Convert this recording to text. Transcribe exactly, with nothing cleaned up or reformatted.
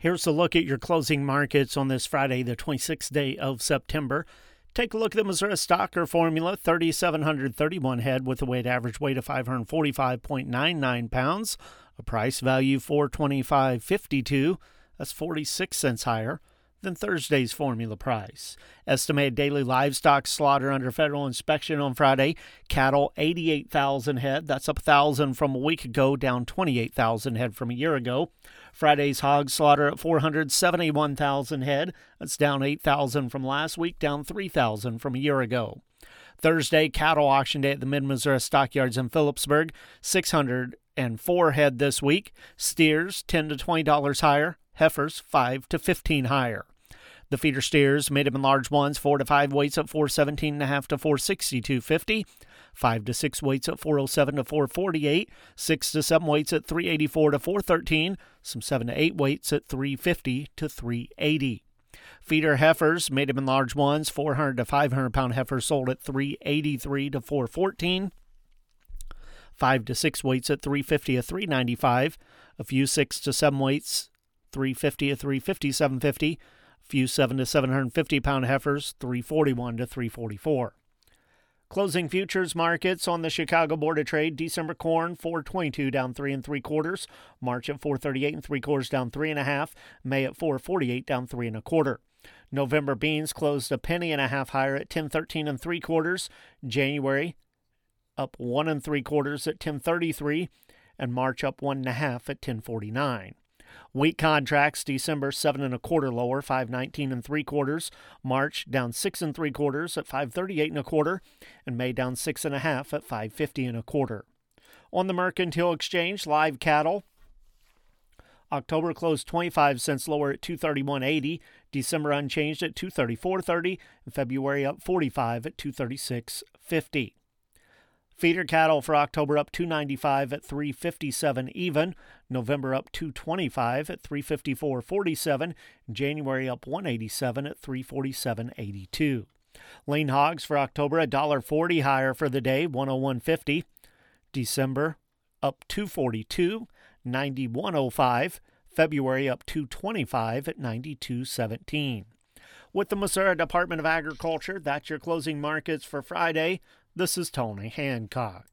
Here's a look at your closing markets on this Friday, the twenty-sixth day of September. Take a look at the Missouri Stocker Formula, three thousand seven hundred thirty-one head with a weighted average weight of five hundred forty-five point nine nine pounds, a price value four hundred twenty-five dollars and fifty-two cents. That's forty-six cents higher than Thursday's formula price. Estimated daily livestock slaughter under federal inspection on Friday. Cattle, eighty-eight thousand head. That's up one thousand from a week ago, down twenty-eight thousand head from a year ago. Friday's hog slaughter at four hundred seventy-one thousand head. That's down eight thousand from last week, down three thousand from a year ago. Thursday, cattle auction day at the Mid-Missouri Stockyards in Phillipsburg, six hundred four head this week. Steers, ten to twenty dollars higher. Heifers, five to fifteen higher. The feeder steers, medium and large ones, four to five weights at four seventeen and a half to four sixty-two fifty. five to six weights at four oh seven to four forty-eight. six to seven weights at three eighty-four to four thirteen. Some seven to eight weights at three fifty to three eighty. Feeder heifers, medium and large ones, four hundred to five hundred pound heifers sold at three eighty-three to four fourteen. five to six weights at three fifty to three ninety-five. A few six to seven weights, three fifty to three fifty-seven fifty. A few seven to seven hundred fifty pound heifers, three forty-one to three forty-four. Closing futures markets on the Chicago Board of Trade. December corn, four twenty-two, down three and three quarters. March at four thirty-eight and three quarters, down three and a half. May at four forty-eight, down three and a quarter. November beans closed a penny and a half higher at ten thirteen and three quarters. January up one and three quarters at ten thirty-three, and March up one and a half at ten forty-nine. Wheat contracts, December seven and a quarter lower, five nineteen and three quarters. March down six and three quarters at five thirty-eight and a quarter, and May down six and a half at five fifty and a quarter. On the Mercantile Exchange, live cattle, October closed twenty-five cents lower at two thirty-one eighty. December unchanged at two thirty-four thirty, and February up forty-five at two thirty-six fifty. Feeder cattle for October up two ninety-five at three fifty-seven even. November up two twenty-five at three fifty-four forty-seven. January up one eighty-seven at three forty-seven eighty-two. Lean hogs for October one dollar forty higher for the day, one oh one fifty. December up two forty-two, ninety-one oh five. February up two twenty-five at ninety-two seventeen. With the Missouri Department of Agriculture, that's your closing markets for Friday. This is Tony Hancock.